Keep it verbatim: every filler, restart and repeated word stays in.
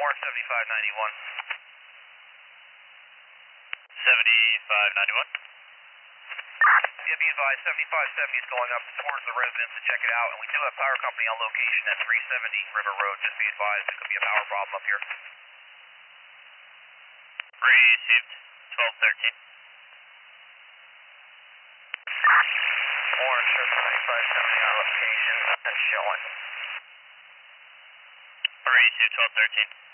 Warren seventy-five ninety-one. seventy-five ninety-one. Yeah, be advised, seventy-five seventy is going up towards the residence to check it out, and we do have power company on location at three seventy River Road. Just be advised, there could be a power problem up here. Received, twelve thirteen. Warren seventy-five seventy on location, and showing. Received, twelve thirteen.